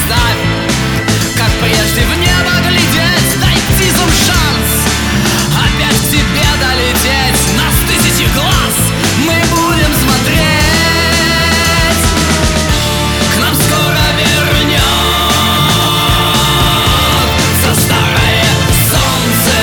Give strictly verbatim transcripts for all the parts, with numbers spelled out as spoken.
оставь, как прежде в небо глядеть, дай птицам шанс опять к тебе долететь. Нас тысячи глаз, мы будем смотреть. К нам скоро вернется старое солнце.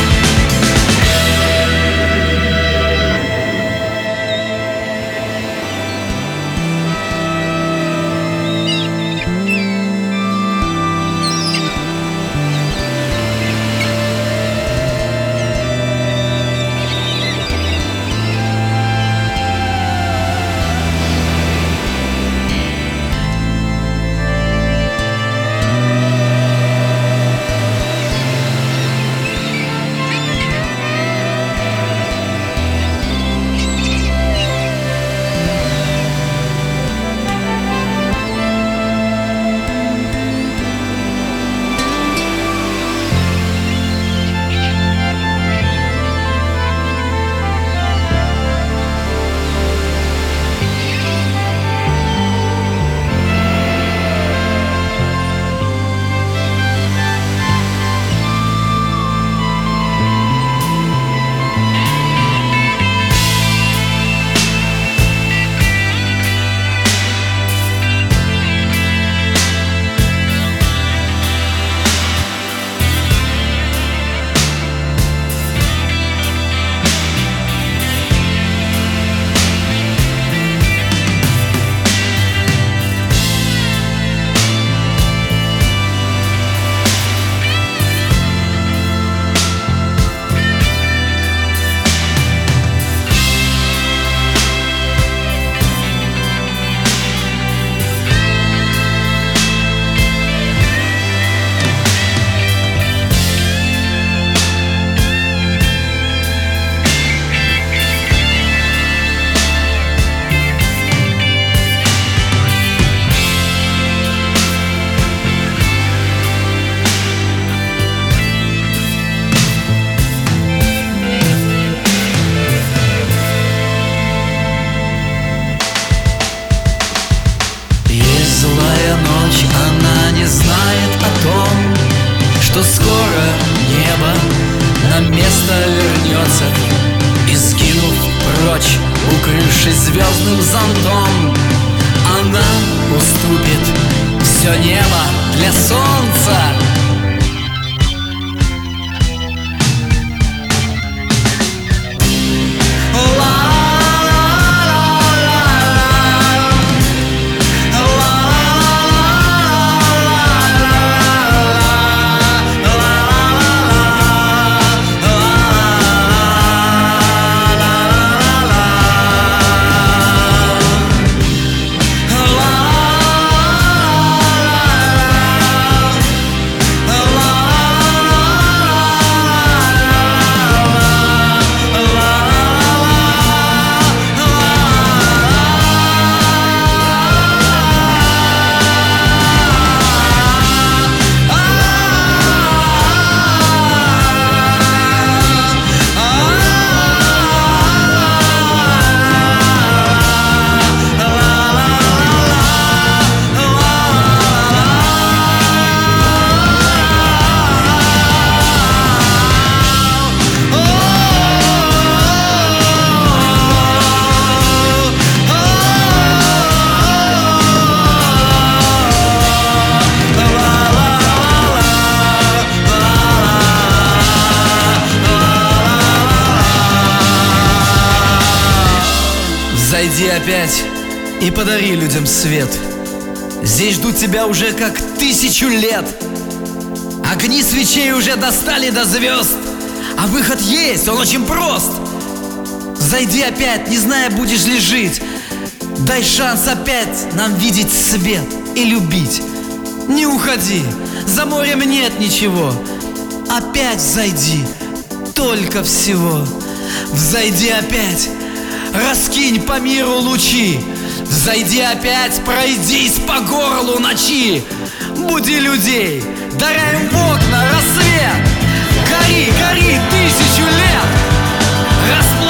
Злая ночь, она не знает о том, что скоро небо на место вернется. И сгинув прочь, укрывшись звездным зонтом, она уступит все небо для солнца. Зайди опять и подари людям свет. Здесь ждут тебя уже как тысячу лет. Огни свечей уже достали до звезд, а выход есть, он очень прост. Зайди опять, не зная, будешь ли жить. Дай шанс опять нам видеть свет и любить. Не уходи, за морем нет ничего. Опять зайди, только всего. Взойди опять, раскинь по миру лучи. Взойди опять, пройдись по горлу ночи. Буди людей, даряй им в окна рассвет. Гори, гори тысячу лет. Расплывайся